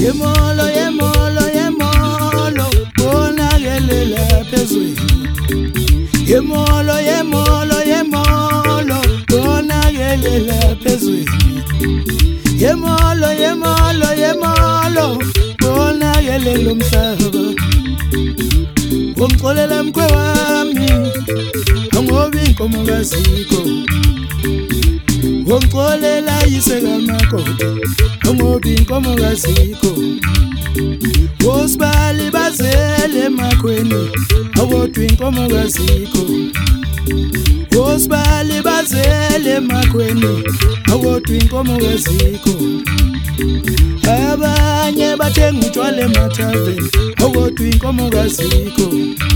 Yemolo yemolo yemolo bonakelela phezulu Yemolo yemolo yemolo bonakelela phezulu Yemolo yemolo yemolo bonakelela umhlaba Wongixolela mkhwe wami angoba inkomo kazikho Wongixolela yise kamakoti angoba inkomo kazikho Wosibali bazele emakhweni awodwa inkomo kazikho Wosibali bazele emakhweni awodwa inkomo kazikho Abanye bathenga utshwala emathaveni awodwa inkomo kazikho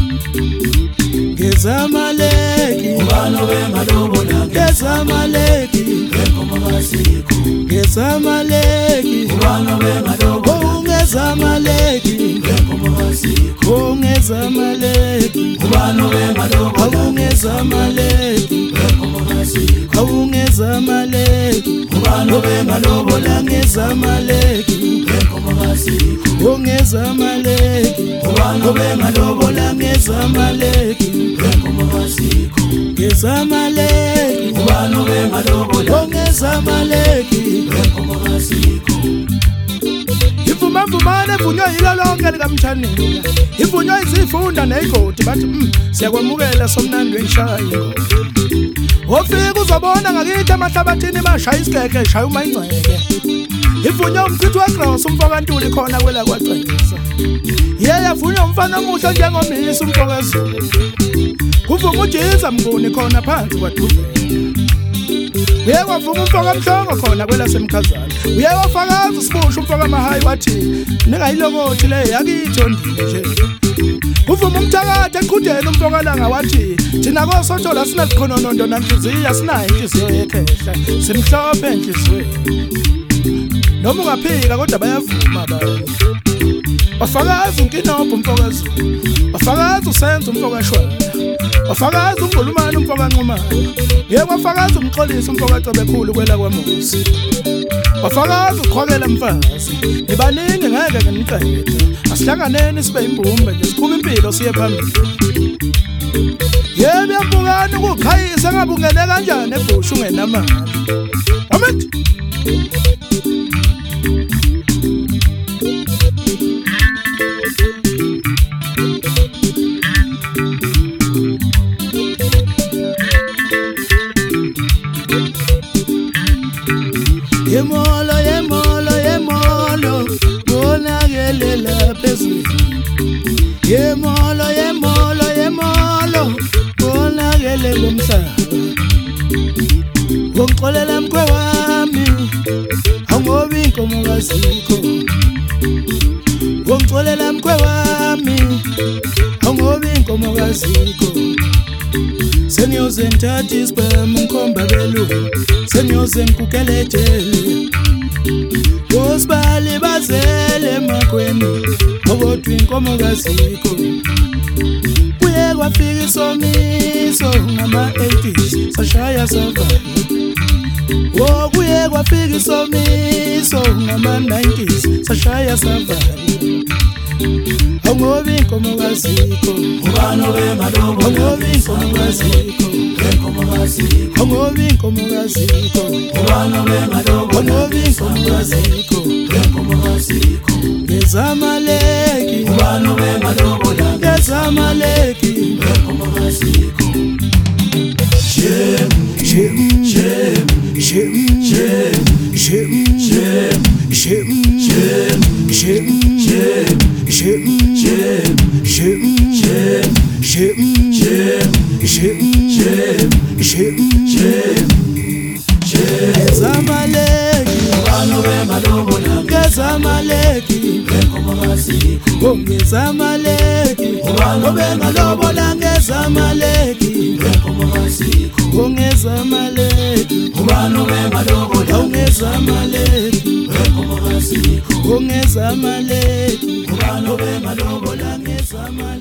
Ngezamaleki ubani obengalobola Ngezamaleki inkomo kazikho Ngezamaleki ubani obengalobola Ngezamaleki inkomo kazikho Ngezamaleki ubani obengalobola Ngezamaleki inkomo kazikho Ngezamaleki ubani obengalobola Ngezamaleki inkomo kazikho Ngezamaleki ubani obengalobola Ngezamaleki inkomo kazikho Ngezamaleki ubani obengalobola Ngezamaleki inkomo kazikho Ivumavumane vunywa yilo lonke likamthaneni Ivunywa izifunda neyigodi bathi siyakwamukela somnandi weshaya Ofika uzobona ngakithi amahlabathini bashaya isigeke shaya umayingceke Ivunywa umchithi weGross umfokantuli khona kwela kwagcwesa Yavunywa umfana omuhle njengomisi umfokaZulu Kuvuma uJiza Mnguni khona phansi kwaDuvela Uyewavuma umfoka Mhlongo khona kwela semkhazana Uyewafakaza usibusha umfoka Mahayi wathi ningayilokothi le yakithi ondile nje Kuvuma umthakathi eqhudela umfoka Langa wathi thina kosothola sinaliqhononondo nanhliziyo sinayo inhliziyo yekhehla simhlophe enhliziyweni Noma ungaphika kodwa bayavuma abantu Wafakaza unkinobho umfoka Zulu Wafakaza usenza umfoka Shwala Wafakaza uNgulumane umfoka Nxumalo Wafakaza umxolisi umfoka Cobekhulu kwela kwaMusi Wafakaza uqhokela mfazi Nibaningi ngeke ngeniqede Asihlanganeni sibe imbumbe nje sikhuma impilo siye phambili Yabuyabukana ukukhayisa ngabe ungene kanjani ebushu ungenamali Amen Yemolo yemolo yemolo bonakelela phezulu Yemolo yemolo yemolo bonakelela umhlaba Wongixolela mkhwe wami angoba inkomo kazikho Wongixolela mkhwe wami angoba inkomo kazikho Sengiyoze ngithathe isibhamu ngikhomba belungu Sengiyoze ngikukele ejele Wosibali bazele emakhweni awodwa inkomo kazikho Kuye kwafika isomiso ngama-80s sashaya savala Kuye kwafika isomiso ngama-90s sashaya savala Angoba inkomo kazikho ubani obengalobola Angoba inkomo kazikho inkomo kazikho Angoba inkomo kazikho ubani obengalobola Angoba inkomo kazikho inkomo kazikho Ngezamaleki ubani obengalobola Ngezamaleki inkomo kazikho Shem Shem Shem Shem Shem Shem Shem Shem Shem Shem Shem Shem Shem Shem Shem Shem Shem Ngezamaleki ubani obengalobola Ngezamaleki inkomo kazikho Ngezamaleki ubani obengalobola Ngezamaleki inkomo kazikho Ngezamaleki ubani obengalobola Ngezamaleki inkomo kazikho Ngezamaleki ubani obengalobola Ngezamaleki